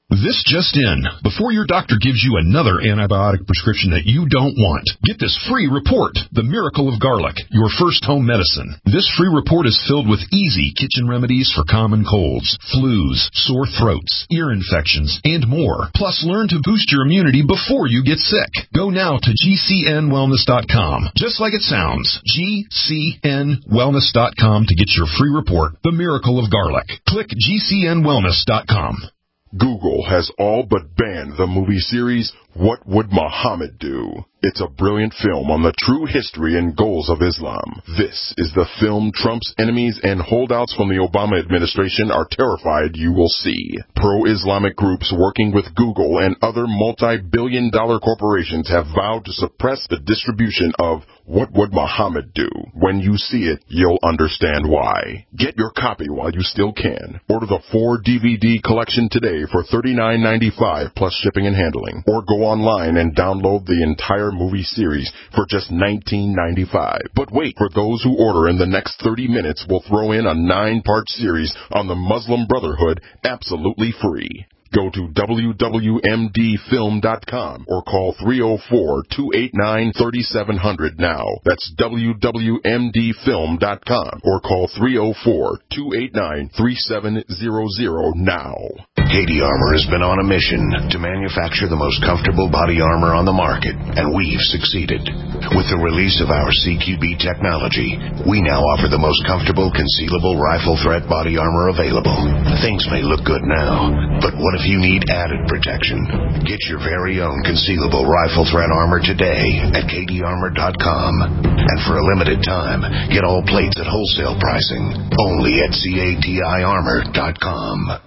This just in. Before your doctor gives you another antibiotic prescription that you don't want, get this free report, The Miracle of Garlic, your first home medicine. This free report is filled with easy kitchen remedies for common colds, flus, sore throats, ear infections, and more. Plus, learn to boost your immunity before you get sick. Go now to G C N wellness dot com. Just like it sounds, G C N wellness dot com to get your free report, The Miracle of Garlic. Click G C N wellness dot com. Google has all but banned the movie series What Would Muhammad Do? It's a brilliant film on the true history and goals of Islam. This is the film Trump's enemies and holdouts from the Obama administration are terrified you will see. Pro-Islamic groups working with Google and other multi-billion dollar corporations have vowed to suppress the distribution of What Would Muhammad Do? When you see it, you'll understand why. Get your copy while you still can. Order the four D V D collection today for thirty-nine ninety-five plus shipping and handling. Or go online and download the entire movie series for just nineteen ninety-five. But wait, for those who order in the next thirty minutes, we'll throw in a nine-part series on the Muslim Brotherhood absolutely free. Go to W W M D film dot com or call three oh four, two eight nine, three seven zero zero now. That's W W M D film dot com or call three oh four, two eight nine, three seven zero zero now. Cady Armor has been on a mission to manufacture the most comfortable body armor on the market, and we've succeeded. With the release of our C Q B technology, we now offer the most comfortable concealable rifle threat body armor available. Things may look good now, but what if you need added protection? Get your very own concealable rifle threat armor today at Cady Armor dot com. And for a limited time, get all plates at wholesale pricing only at Cady Armor dot com.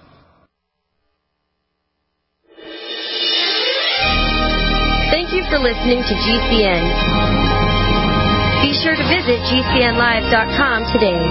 Thank you for listening to G C N. Be sure to visit G C N live dot com today.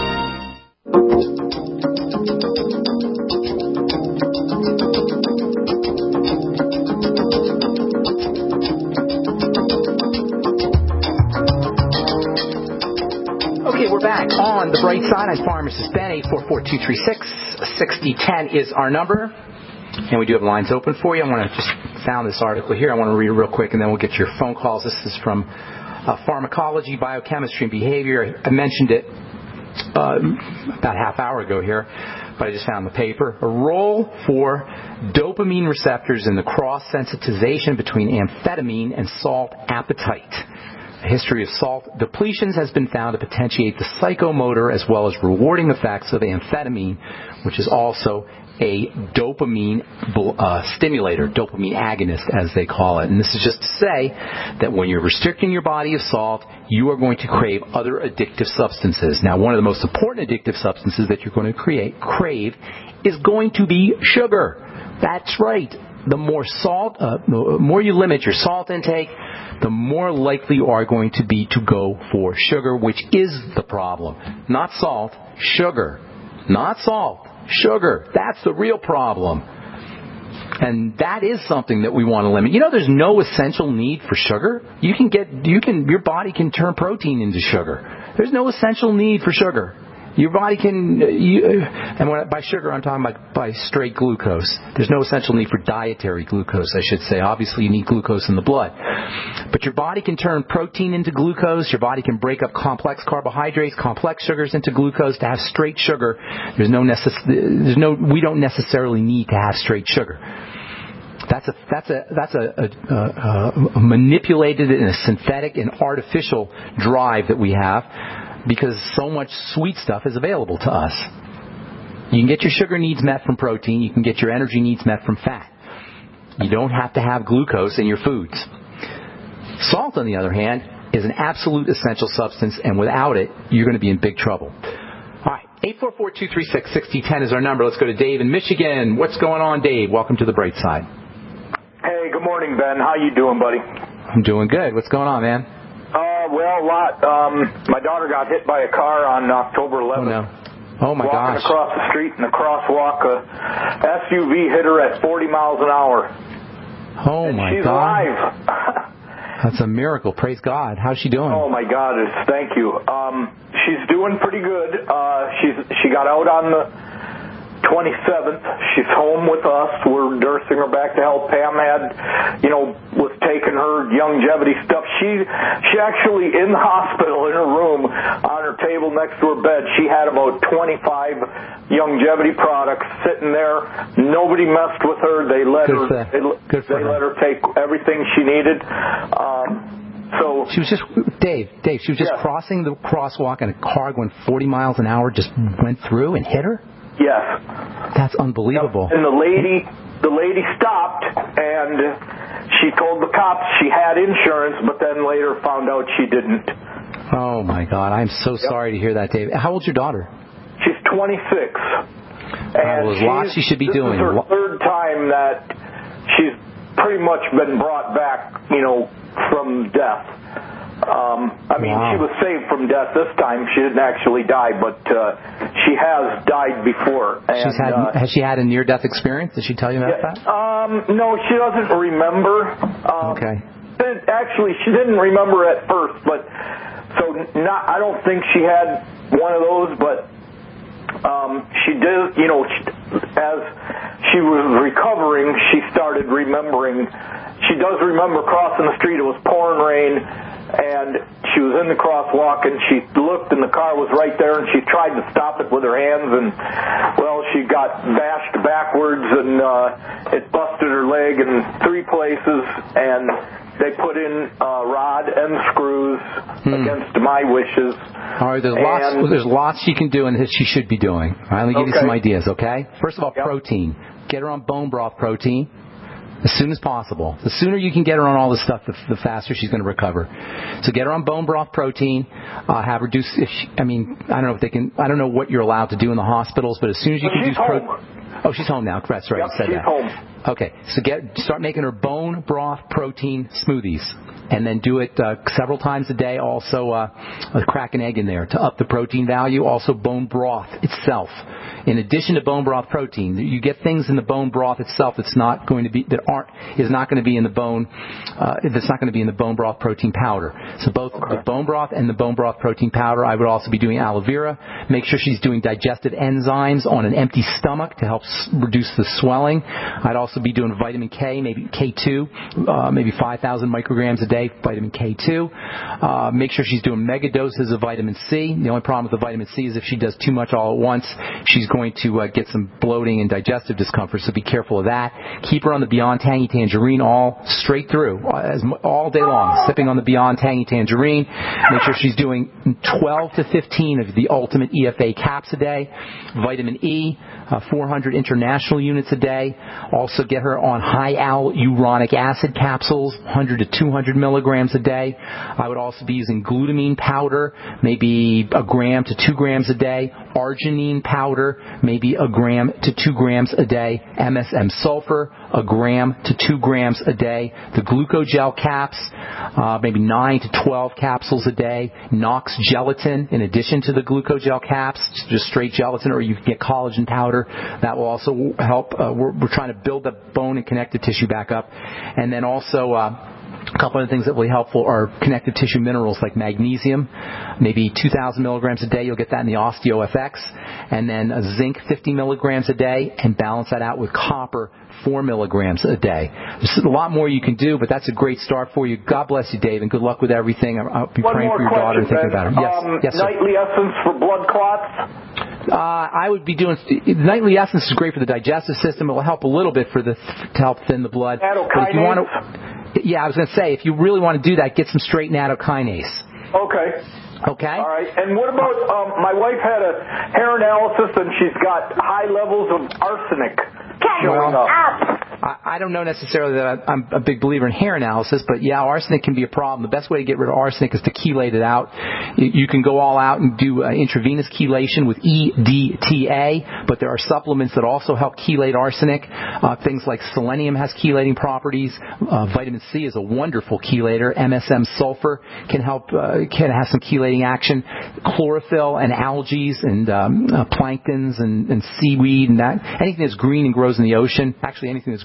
Okay, we're back on The Bright Side. I'm Pharmacist Ben. eight four four, two three six, six zero one zero is our number. And we do have lines open for you. I want to just found this article here. I want to read it real quick, and then we'll get your phone calls. This is from uh, Pharmacology, Biochemistry, and Behavior. I mentioned it uh, about a half hour ago here, but I just found the paper. A role for dopamine receptors in the cross-sensitization between amphetamine and salt appetite. A history of salt depletions has been found to potentiate the psychomotor as well as rewarding effects of amphetamine, which is also a dopamine uh, stimulator, dopamine agonist, as they call it. And this is just to say that when you're restricting your body of salt, you are going to crave other addictive substances. Now, one of the most important addictive substances that you're going to create, crave is going to be sugar. That's right. The more salt, uh, the more you limit your salt intake, the more likely you are going to be to go for sugar, which is the problem. Not salt, sugar. Not salt. Sugar. That's the real problem. And that is something that we want to limit. You know, there's no essential need for sugar. You can get, you can, your body can turn protein into sugar. There's no essential need for sugar. Your body can, you, and when, by sugar I'm talking about by straight glucose. There's no essential need for dietary glucose, I should say. Obviously you need glucose in the blood. But your body can turn protein into glucose. Your body can break up complex carbohydrates, complex sugars into glucose to have straight sugar. There's no necess- there's no, we don't necessarily need to have straight sugar. That's a that's a that's a, a, a, a manipulated and a synthetic and artificial drive that we have, because so much sweet stuff is available to us. You can get your sugar needs met from protein. You can get your energy needs met from fat. You don't have to have glucose in your foods. Salt, on the other hand, is an absolute essential substance, and without it, you're going to be in big trouble. All right, eight four four, two three six, six zero one zero is our number. Let's go to Dave in Michigan. What's going on, Dave? Welcome to the Bright Side. Hey, good morning, Ben. How you doing, buddy? I'm doing good. What's going on, man? Uh, well, a lot. Um, my daughter got hit by a car on October eleventh. Oh, no. Oh, my Walking gosh. across the street in a crosswalk, a S U V hit her at forty miles an hour. Oh, and my she's God. alive. That's a miracle. Praise God. How's she doing? Oh, my God. It's, thank you. Um, she's doing pretty good. Uh, she's she got out on the twenty-seventh. She's home with us. We're nursing her back to health. Pam had, you know, was taking her longevity stuff. She she actually, in the hospital, in her room, on her table next to her bed, she had about twenty-five longevity products sitting there. Nobody messed with her. They let Good her for, they, good for they her. let her take everything she needed. Um, so she was just Dave. Dave. She was just yeah. crossing the crosswalk, and a car going forty miles an hour just went through and hit her. Yes. That's unbelievable. And the lady, the lady stopped, and she told the cops she had insurance, but then later found out she didn't. Oh my God! I'm so yep. sorry to hear that, Dave. How old's your daughter? She's twenty-six. And well, there's lots she should be this doing. This is her third time that she's pretty much been brought back, you know, from death. Um, I mean, wow. she was saved from death this time. She didn't actually die, but uh, she has died before. And, She's had, uh, has she had a near-death experience? Did she tell you about yeah, that? Um, no, she doesn't remember. Um, okay. Actually, she didn't remember at first, but so not. I don't think she had one of those, but um, she did. You know, she, as she was recovering, she started remembering. She does remember crossing the street. It was pouring rain, and she was in the crosswalk, and she looked, and the car was right there, and she tried to stop it with her hands, and, well, she got bashed backwards, and uh, it busted her leg in three places, and they put in a rod and screws hmm. against my wishes. All right, there's lots, and, there's lots she can do and that she should be doing. All right, let me give okay. you some ideas, okay? First of all, yep. protein. Get her on bone broth protein as soon as possible. The sooner you can get her on all this stuff, the, the faster she's going to recover. So get her on bone broth protein. Uh, have her do. If she, I mean, I don't know if they can. I don't know what you're allowed to do in the hospitals, but as soon as you well, can she's do. Pro- home. Oh, she's home now. That's right. Yep, you said she's that. home. Okay, so get start making her bone broth protein smoothies, and then do it uh, several times a day. Also, uh, crack an egg in there to up the protein value. Also, bone broth itself. In addition to bone broth protein, you get things in the bone broth itself that's not going to be that aren't is not going to be in the bone uh, that's not going to be in the bone broth protein powder. So both okay. the bone broth and the bone broth protein powder. I would also be doing aloe vera. Make sure she's doing digestive enzymes on an empty stomach to help s- reduce the swelling. I'd also be doing vitamin K, maybe K two, uh, maybe five thousand micrograms a day, vitamin K two. Uh, make sure she's doing mega doses of vitamin C. The only problem with the vitamin C is if she does too much all at once, she's going to uh, get some bloating and digestive discomfort, so be careful of that. Keep her on the Beyond Tangy Tangerine all straight through, as, all day long, sipping on the Beyond Tangy Tangerine. Make sure she's doing twelve to fifteen of the Ultimate E F A caps a day. Vitamin E, uh, four hundred international units a day. Also get her on high hyaluronic acid capsules, one hundred to two hundred milligrams a day. I would also be using glutamine powder, maybe a gram to two grams a day. Arginine powder, maybe a gram to two grams a day. M S M sulfur, a gram to two grams a day. The glucogel caps, uh, maybe nine to twelve capsules a day. Nox gelatin, in addition to the glucogel caps, just straight gelatin, or you can get collagen powder. That will also help. Uh, we're, we're trying to build the bone and connective tissue back up. And then also, uh, a couple of things that will be helpful are connective tissue minerals like magnesium, maybe two thousand milligrams a day. You'll get that in the OsteoFX. And then a zinc, fifty milligrams a day, and balance that out with copper, four milligrams a day. There's a lot more you can do, but that's a great start for you. God bless you, Dave, and good luck with everything. I'll be One praying more for your question, daughter and thinking Ben. about her. Yes, um, yes, sir. Nightly Essence for blood clots? Uh, I would be doing nightly essence is great for the digestive system. It will help a little bit for the to help thin the blood. Nattokinase? But if you want to, yeah, I was going to say if you really want to do that, get some straight nattokinase. Okay. Okay. All right. And what about um, my wife had a hair analysis and she's got high levels of arsenic showing well, up. I, I don't know necessarily that I'm a big believer in hair analysis, but yeah, arsenic can be a problem. The best way to get rid of arsenic is to chelate it out. You, you can go all out and do uh, intravenous chelation with E D T A, but there are supplements that also help chelate arsenic. Uh, things like selenium has chelating properties. Uh, vitamin C is a wonderful chelator. M S M sulfur can help, uh, can have some chelating action. Chlorophyll and algae and um, uh, planktons and, and seaweed and that. Anything that's green and grows in the ocean, actually anything that's green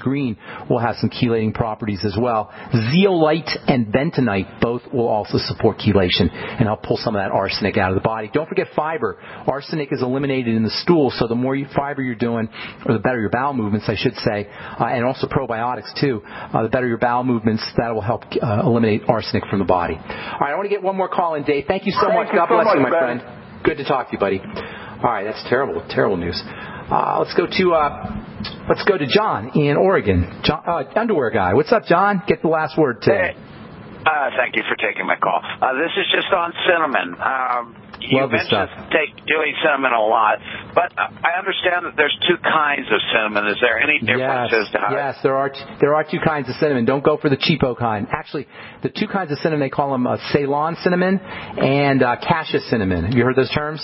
green will have some chelating properties as well. Zeolite and bentonite both will also support chelation and help pull some of that arsenic out of the body. Don't forget fiber. Arsenic is eliminated in the stool, so the more you, fiber you're doing, or the better your bowel movements, I should say, uh, and also probiotics too, uh, the better your bowel movements, that will help uh, eliminate arsenic from the body. All right, I want to get one more call in, Dave. Thank you so Thank much. You God so bless much, you, my Ben. friend. Good to talk to you, buddy. All right, that's terrible, terrible news. Uh, let's go to uh, let's go to John in Oregon. John, uh, underwear guy. What's up, John? Get the last word today. Hey. Uh, thank you for taking my call. Uh, this is just on cinnamon. Um, you Love this mentioned stuff. take, doing cinnamon a lot, but I understand that there's two kinds of cinnamon. Is there any differences? Yes, to how yes, there are t- there are two kinds of cinnamon. Don't go for the cheapo kind. Actually, the two kinds of cinnamon, they call them uh, Ceylon cinnamon and uh, cassia cinnamon. Have you heard those terms?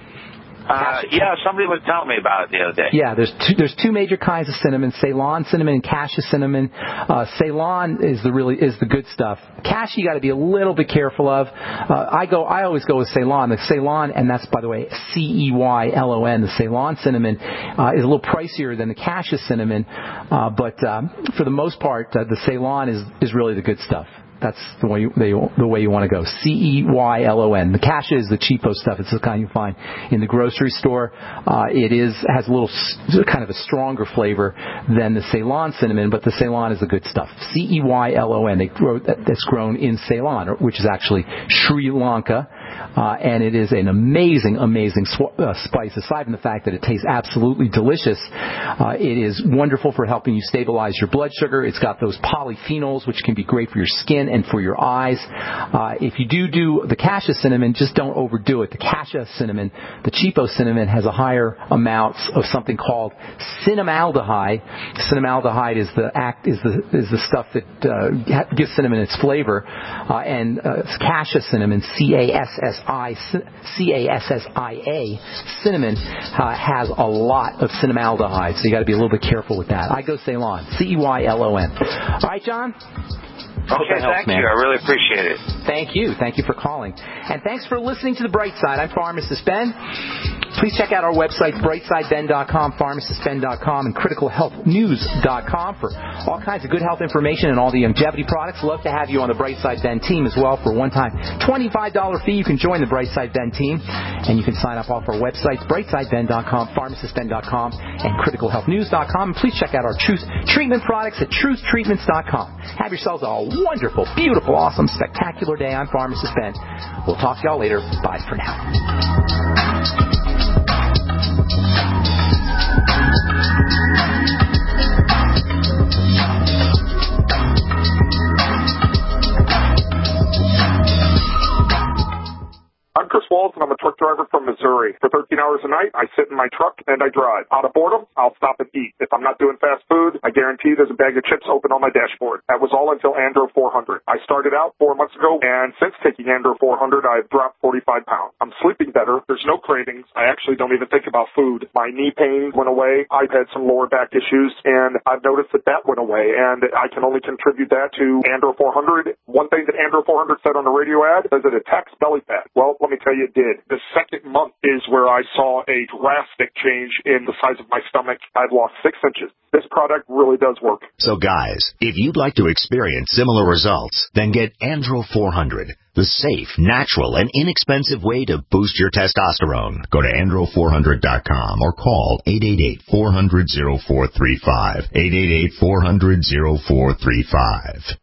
Uh, yeah, somebody was telling me about it the other day. Yeah, there's two, there's two major kinds of cinnamon: Ceylon cinnamon and cassia cinnamon. Uh, Ceylon is the really is the good stuff. Cassia you got to be a little bit careful of. Uh, I go I always go with Ceylon. The Ceylon, and that's by the way C E Y L O N. The Ceylon cinnamon uh, is a little pricier than the cassia cinnamon, uh, but um, for the most part, uh, the Ceylon is is really the good stuff. That's the way you, they, the way you want to go. C E Y L O N. The cassia is the cheapo stuff. It's the kind you find in the grocery store. Uh, it is has a little kind of a stronger flavor than the Ceylon cinnamon, but the Ceylon is the good stuff. C E Y L O N. They grow, that's grown in Ceylon, which is actually Sri Lanka. Uh, and it is an amazing, amazing sw- uh, spice. Aside from the fact that it tastes absolutely delicious, uh, it is wonderful for helping you stabilize your blood sugar. It's got those polyphenols, which can be great for your skin and for your eyes. Uh, if you do do the cassia cinnamon, just don't overdo it. The cassia cinnamon, the cheapo cinnamon, has a higher amount of something called cinnamaldehyde. Cinnamaldehyde is the act is the is the stuff that uh, gives cinnamon its flavor, uh, and uh, cassia cinnamon, C A S S I C A S S I A, cinnamon uh, has a lot of cinnamaldehyde, so you got to be a little bit careful with that. I go Ceylon, C E Y L O N. All right, John. Okay, helps, thank man. you. I really appreciate it. Thank you. Thank you for calling. And thanks for listening to The Bright Side. I'm Pharmacist Ben. Please check out our websites, brightside ben dot com, pharmacist ben dot com, and critical health news dot com for all kinds of good health information and all the longevity products. Love to have you on the Brightside Ben team as well. For a one-time twenty-five dollars fee, you can join the Brightside Ben team, and you can sign up off our websites, brightside ben dot com, pharmacist ben dot com, and critical health news dot com. And please check out our Truth Treatment products at truth treatments dot com. Have yourselves a wonderful, beautiful, awesome, spectacular day. I'm Pharmacist Ben. We'll talk to y'all later. Bye for now. I'm Chris Walls, and I'm a truck driver from Missouri. For thirteen hours a night, I sit in my truck and I drive. Out of boredom, I'll stop and eat. If I'm not doing fast food, I guarantee there's a bag of chips open on my dashboard. That was all until Andro four hundred. I started out four months ago, and since taking Andro four hundred, I've dropped forty-five pounds. I'm sleeping better. There's no cravings. I actually don't even think about food. My knee pain went away. I've had some lower back issues, and I've noticed that that went away, and I can only contribute that to Andro four hundred. One thing that Andro four hundred said on the radio ad is it attacks belly fat. Well, let me tell you, it did. The second month is where I saw a drastic change in the size of my stomach. I've lost six inches. This product really does work. So guys, if you'd like to experience similar results, then get Andro four hundred, the safe, natural, and inexpensive way to boost your testosterone. Go to andro four hundred dot com or call eight eight eight, four hundred, oh four three five, eight eight eight, four hundred, oh four three five.